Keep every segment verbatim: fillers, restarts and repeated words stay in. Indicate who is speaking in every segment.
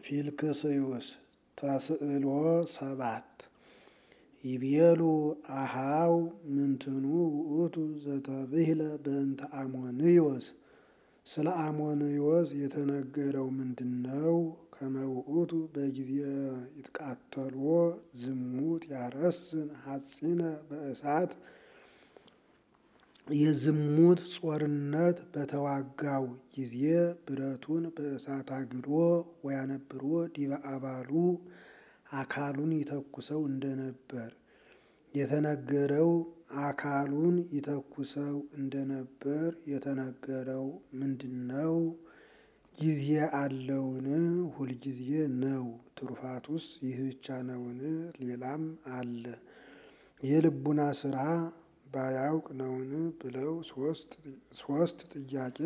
Speaker 1: ፊልክስዩስ ተስዕሎ ሰባት ይቤሉ አሃው ምንትኑ ውእቱ ዘተብህለ በእንተ አሞንዮስ። ስለ አሞንዮስ የተነገረው ምንድነው? ከመ ውእቱ በጊዜ ይትቃተልዎ ዝሙት ያረስን ሐጺነ በእሳት የዝሙት ጾርነት በተዋጋው ጊዜ ብረቱን በእሳት አግሎ ወያነብሮ ዲበ አባሉ አካሉን ይተኩሰው እንደነበር የተነገረው። አካሉን ይተኩሰው እንደነበር የተነገረው ምንድነው? ጊዜ አለውን? ሁልጊዜ ነው? ትሩፋቱስ ይህ ብቻ ነውን? ሌላም አለ? የልቡና ስራ ባያውቅ ነውን? ብለው ሶስት ጥያቄ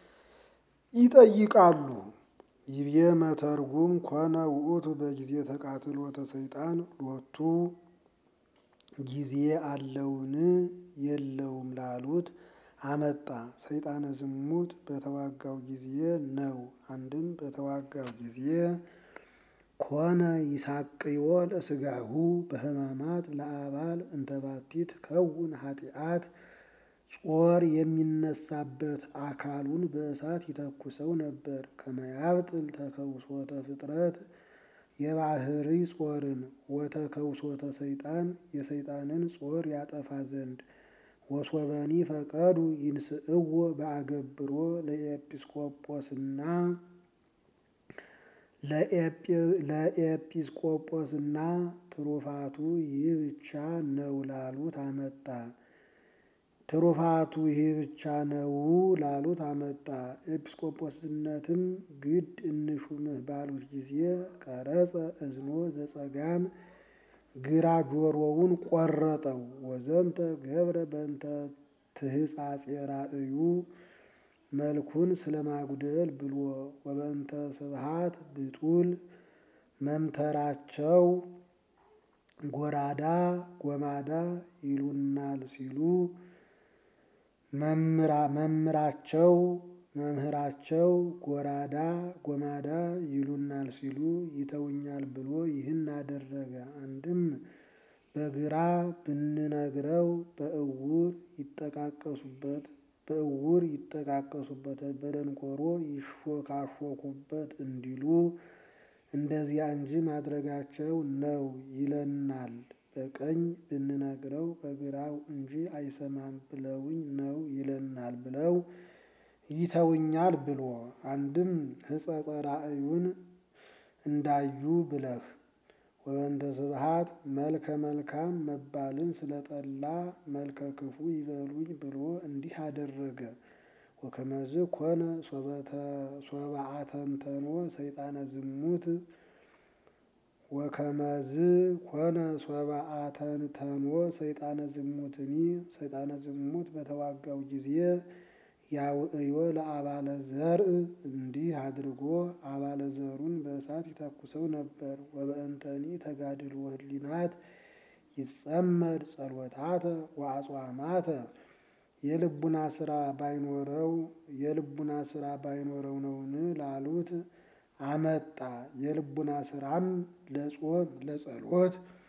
Speaker 1: ይጠይቃሉ። ይቤ መተርጉም ኮነ ውእቱ በጊዜ ተቃትሎተ ሰይጣን ሎቱ። ጊዜ አለውን የለውም ላሉት አመጣ። ሰይጣነ ዝሙት በተዋጋው ጊዜ ነው። አንድም በተዋጋው ጊዜ ኮነ ይሳቅዮ ለስጋሁ በሕማማት ለአባል እንተባቲት ከውን ኃጢአት። ጾር የሚነሳበት አካሉን በእሳት ይተኩሰው ነበር። ከመያብጥል ተከውሶተ ፍጥረት የባህሪ ጾርን ወተከውሶተ ሰይጣን የሰይጣንን ጾር ያጠፋ ዘንድ። ወሶበኒ ፈቀዱ ይንስእዎ በአገብሮ ለኤጲስቆጶስና ለኤጲስቆጶስና ትሩፋቱ ይህ ብቻ ነው ላሉት አመጣ። ትሩፋቱ ይህ ብቻ ነው ላሉት አመጣ። ኤጲስቆጶስነትም ግድ እንሹምህ ባሉት ጊዜ ቀረጸ እዝኖ ዘጸጋም ግራ ጆሮውን ቆረጠው። ወዘንተ ገብረ በእንተ ትህጻጼ ራእዩ መልኩን ስለማጉደል ብሎ። ወበእንተ ስብሃት ብጡል መምተራቸው ጎራዳ ጎማዳ ይሉናል ሲሉ መምህራቸው መምህራቸው ጎራዳ ጎማዳ ይሉናል ሲሉ ይተውኛል ብሎ ይህን አደረገ። አንድም በግራ ብንነግረው በእውር ይጠቃቀሱበት በእውር ይጠቃቀሱበት በደንቆሮ ይሾካሾኩበት እንዲሉ እንደዚያ እንጂ ማድረጋቸው ነው ይለናል። በቀኝ ብንነግረው በግራው እንጂ አይሰማም ብለውኝ ነው ይለናል ብለው ይተውኛል ብሎ። አንድም ሕጸጸ ራእዩን እንዳዩ ብለህ። ወበእንተ ስብሃት መልከ መልካም መባልን ስለጠላ መልከ ክፉ ይበሉኝ ብሎ እንዲህ አደረገ። ወከመዝ ኮነ ሶበአተንተኖ ሰይጣነ ዝሙት ወከመዝ ኮነ ሶበአተንተኖ ሰይጣነ ዝሙትኒ ሰይጣነ ዝሙት በተዋጋው ጊዜ ያውእዮ ለአባለ ዘርእ እንዲህ አድርጎ አባለ ዘሩን በእሳት ይተኩሰው ነበር። ወበእንተኒ ተጋድሎ ህሊናት ይጸመድ ጸሎታተ ወአጽዋማተ የልቡና ስራ ባይኖረው የልቡና ስራ ባይኖረው ነውን ላሉት አመጣ። የልቡና ስራም ለጾም ለጸሎት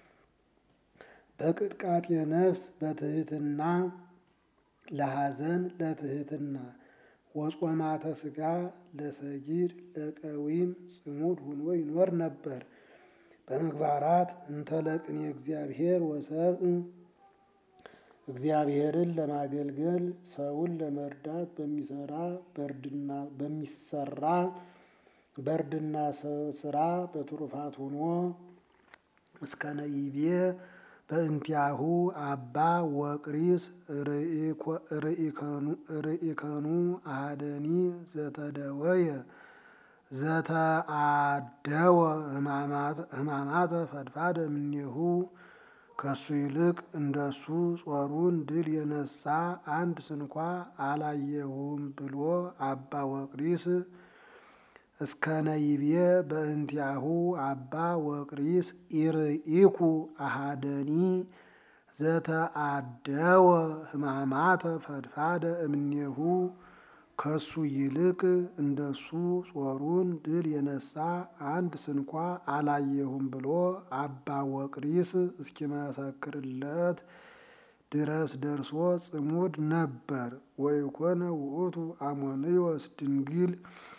Speaker 1: በቅጥቃጤ ነፍስ በትህትና ለሐዘን ለትህትና ወጾማተ ስጋ ለሰጊድ ለቀዊም ጽሙድ ሁኖ ይኖር ነበር። በምግባራት እንተለቅን የእግዚአብሔር ወሰብእ እግዚአብሔርን ለማገልገል ሰውን ለመርዳት በሚሰራ በርድና በሚሰራ በርድና ስራ በትሩፋት ሆኖ እስከ ነይቤ በእንቲአሁ አባ ወቅሪስ ርኢከኑ አሐደኒ ዘተደወየ ዘተአደወ ሕማማተ ፈድፋደ እምኔሁ ከሱ ይልቅ እንደሱ ጾሩን ድል የነሳ አንድ ስንኳ አላየሁም ብሎ አባ ወቅሪስ እስከ ነይቤ በእንቲአሁ አባ ወቅሪስ ኢርኢኩ አሐደኒ ዘተአደወ ሕማማተ ፈድፋደ እምኔሁ ከሱ ይልቅ እንደሱ ጾሩን ድል የነሳ አንድ ስንኳ አላየሁም ብሎ አባ ወቅሪስ እስኪመሰክርለት ድረስ ደርሶ ጽሙድ ነበር። ወይኮነ ውእቱ አሞንዮስ ድንግል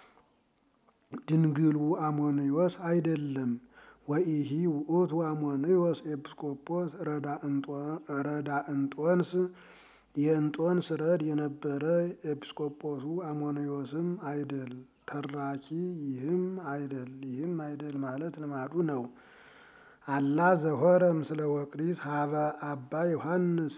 Speaker 1: ድንግሉ አሞንዮስ አይደለም። ወኢሂ ውእቱ አሞንዮስ ኤጲስቆጶስ ረዳ እንጦንስ የእንጦንስ ረድ የነበረ ኤጲስቆጶሱ አሞንዮስም አይደል። ተራኪ ይህም አይደል ይህም አይደል ማለት ልማዱ ነው። አላ ዘሆረ ምስለ ወቅሪስ ሀበ አባ ዮሐንስ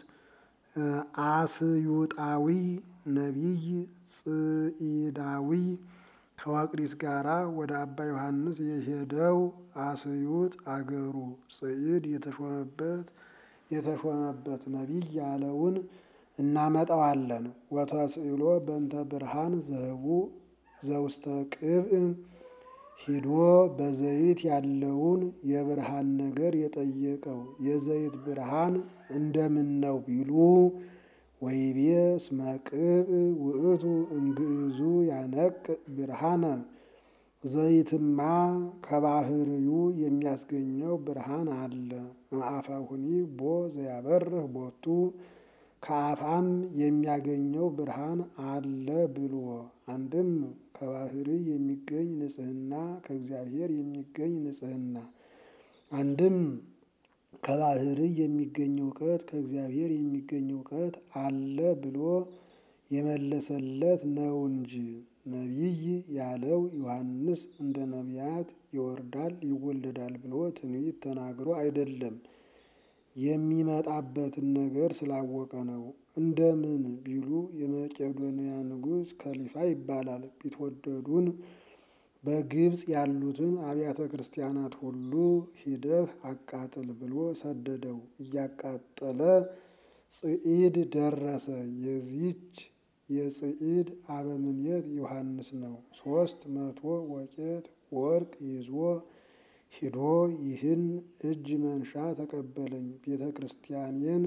Speaker 1: አስዩጣዊ ነቢይ ጽኢዳዊ ከወቅሪስ ጋራ ወደ አባ ዮሐንስ የሄደው አስዩጥ አገሩ ጽኢድ የተሾመበት የተሾመበት ነቢይ ያለውን እናመጣዋለን። ወተስእሎ በእንተ ብርሃን ዘህቡ ዘውስተ ቅብእ ሂዶ በዘይት ያለውን የብርሃን ነገር የጠየቀው የዘይት ብርሃን እንደምን ነው ቢሉ ወይቤ እስመ ቅብእ ውእቱ እምግዕዙ ያነቅ ብርሃነ ዘይትማ ከባህርዩ የሚያስገኘው ብርሃን አለ። እምአፈሁኒ ቦ ዘያበርህ ቦቱ ከአፋም የሚያገኘው ብርሃን አለ ብሎ አንድም ከባህሪ የሚገኝ ንጽሕና ከእግዚአብሔር የሚገኝ ንጽሕና አንድም ከባህሪ የሚገኝ እውቀት ከእግዚአብሔር የሚገኝ እውቀት አለ ብሎ የመለሰለት ነው እንጂ ነቢይ ያለው ዮሐንስ እንደ ነቢያት ይወርዳል ይወለዳል ብሎ ትንቢት ተናግሮ አይደለም። የሚመጣበትን ነገር ስላወቀ ነው። እንደምን ቢሉ የመቄዶንያ ንጉሥ ከሊፋ ይባላል። ቢትወደዱን በግብፅ ያሉትን አብያተ ክርስቲያናት ሁሉ ሂደህ አቃጥል ብሎ ሰደደው። እያቃጠለ ጽኢድ ደረሰ። የዚች የጽኢድ አበምኔት ዮሐንስ ነው። ሶስት መቶ ወቄት ወርቅ ይዞ ሂዶ ይህን እጅ መንሻ ተቀበለኝ፣ ቤተ ክርስቲያኔን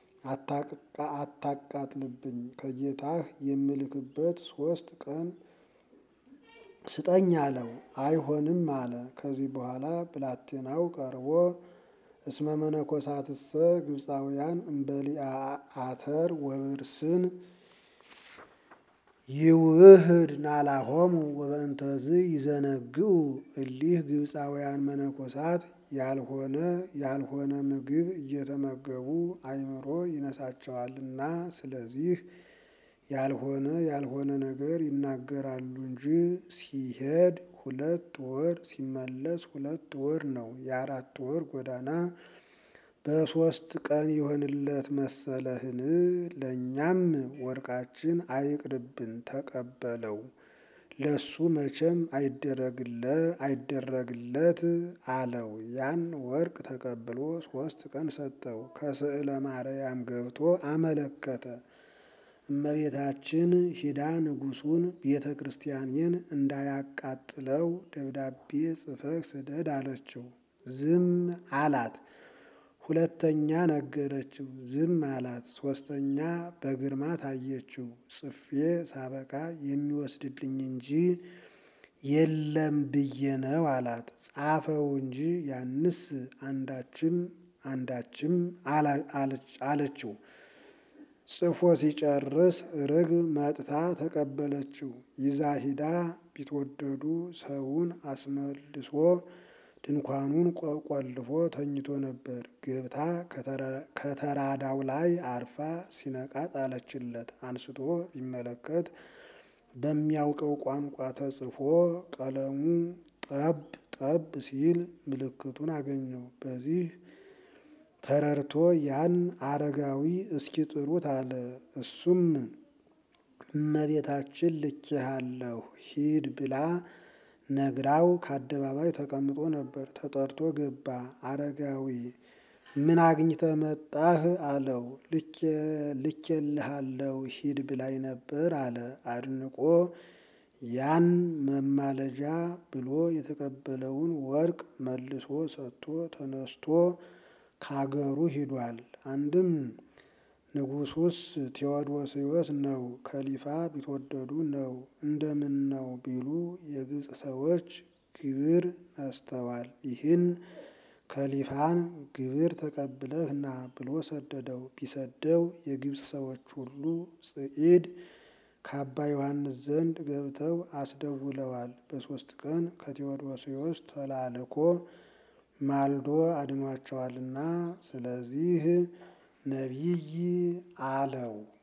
Speaker 1: አታቃጥልብኝ፣ ከጌታህ የምልክበት ሶስት ቀን ስጠኝ አለው። አይሆንም አለ። ከዚህ በኋላ ብላቴናው ቀርቦ እስመ መነኮሳትሰ ግብፃውያን እምበሊአ አተር ወብርስን ይውህድ ናላሆሙ ወበእንተዝ ይዘነግኡ እሊህ ግብፃውያን መነኮሳት ያልሆነ ያልሆነ ምግብ እየተመገቡ አእምሮ ይነሳቸዋልና ስለዚህ ያልሆነ ያልሆነ ነገር ይናገራሉ እንጂ ሲሄድ ሁለት ወር ሲመለስ ሁለት ወር ነው። የአራት ወር ጎዳና በሶስት ቀን ይሆንለት መሰለህን? ለእኛም ወርቃችን አይቅርብን ተቀበለው፣ ለሱ መቼም አይደረግለት አለው። ያን ወርቅ ተቀብሎ ሶስት ቀን ሰጠው። ከስዕለ ማርያም ገብቶ አመለከተ። እመቤታችን ሂዳ ንጉሱን ቤተ ክርስቲያኔን እንዳያቃጥለው ደብዳቤ ጽፈህ ስደድ አለችው። ዝም አላት። ሁለተኛ ነገረችው። ዝም አላት። ሶስተኛ በግርማ ታየችው። ጽፌ ሳበቃ የሚወስድልኝ እንጂ የለም ብዬ ነው አላት። ጻፈው እንጂ ያንስ አንዳችም አንዳችም አለችው። ጽፎ ሲጨርስ ርግብ መጥታ ተቀበለችው። ይዛ ሂዳ ቢትወደዱ ሰውን አስመልሶ ድንኳኑን ቆልፎ ተኝቶ ነበር። ገብታ ከተራዳው ላይ አርፋ ሲነቃ ጣለችለት። አንስቶ ቢመለከት በሚያውቀው ቋንቋ ተጽፎ ቀለሙ ጠብ ጠብ ሲል ምልክቱን አገኘው። በዚህ ተረድቶ ያን አረጋዊ እስኪ ጥሩት አለ። እሱም እመቤታችን ልኬሃለሁ ሂድ ብላ ነግራው ከአደባባይ ተቀምጦ ነበር። ተጠርቶ ገባ። አረጋዊ ምን አግኝተህ መጣህ አለው። ልኬልሃለሁ ሂድ ብላኝ ነበር አለ። አድንቆ ያን መማለጃ ብሎ የተቀበለውን ወርቅ መልሶ ሰጥቶ ተነስቶ ካገሩ ሂዷል። አንድም ንጉሡስ ቴዎዶስዮስ ነው፣ ከሊፋ ቢትወደዱ ነው። እንደምን ነው ቢሉ የግብፅ ሰዎች ግብር ነስተዋል፣ ይህን ከሊፋን ግብር ተቀብለህ ና ብሎ ሰደደው። ቢሰደው የግብፅ ሰዎች ሁሉ ጽዒድ ከአባ ዮሐንስ ዘንድ ገብተው አስደውለዋል። በሦስት ቀን ከቴዎዶስዮስ ተላልኮ ማልዶ አድኗቸዋልና ስለዚህ ነቢይ አለው።